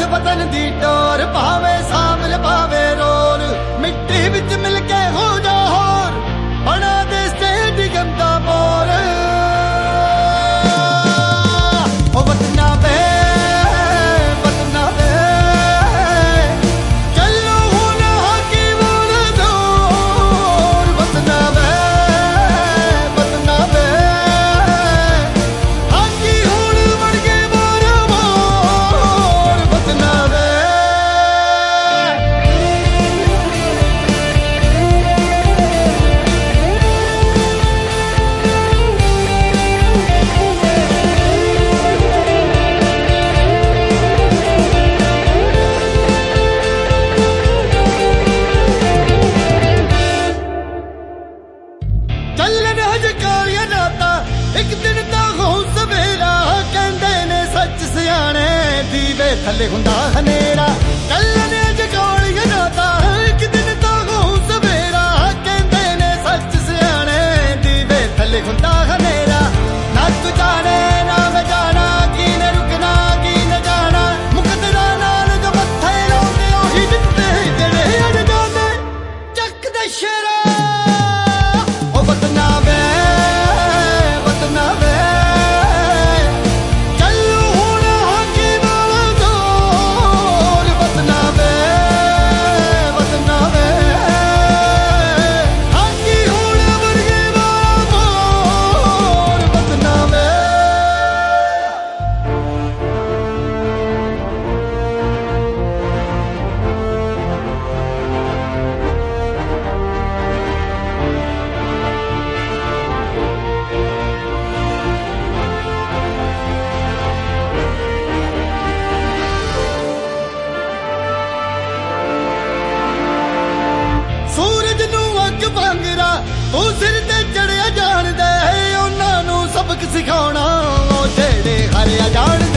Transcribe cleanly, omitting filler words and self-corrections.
वतन दी टोर भावे सामल भावे रोर मिट्टी विच मिल के हो जा होर बना दे स्टेडियम दा मोर ओ वतना वे चलो हुण हाकी बोल जोर वतना वे हाकी हुण बन के मोर मोर वतना वे ਚੱਲਣ ਹਜ ਕਾਲੀਆਂ ਰਾਤਾਂ ਇੱਕ ਦਿਨ ਤਾਂ ਹੋ ਸਵੇਰਾ ਕਹਿੰਦੇ ਨੇ ਸੱਚ ਸਿਆਣੇ ਦੀਵੇ ਥੱਲੇ ਹੁੰਦਾ ਹਨੇਰਾ ਚੱਲਣ ਹਜ ਕਾਲੀਆਂ ਰਾਤਾਂ ਇੱਕ ਦਿਨ ਤਾਂ ਹੋ ਸਵੇਰਾ ਕਹਿੰਦੇ ਨੇ ਸੱਚ ਸਿਆਣੇ ਦੀਵੇ ਥੱਲੇ ਹੁੰਦਾ ਹਨੇਰਾ ਨਾ ਤੂੰ ਜਾਣੇ ਨਾ ਮੈਂ ਜਾਣਾ ਕੀ ਨੇ ਰੁਕਣਾ ਕੀ ਨੇ ਜਾਣਾ ਮੁਕਦਰਾ ਨਾਲ ਜੋ ਮੱਥੇ ਲਾਉਂਦੇ ਉਹੀ ਜਿੱਤੇ ਜਿਹੜੇ ਅੜ ਜਾਂਦੇ ਚੱਕਦੇ ਸ਼ੇਰਾ वतना वे चलो हुण हाकी बोल जोर वतना वे हाकी हुण बन के मोर वतना वे सूरज नू अग वांगरा तू सिर ते चढ़िया जान दे उन्हां नू सबक सिखाउणा ओ जेड़े हारिया जान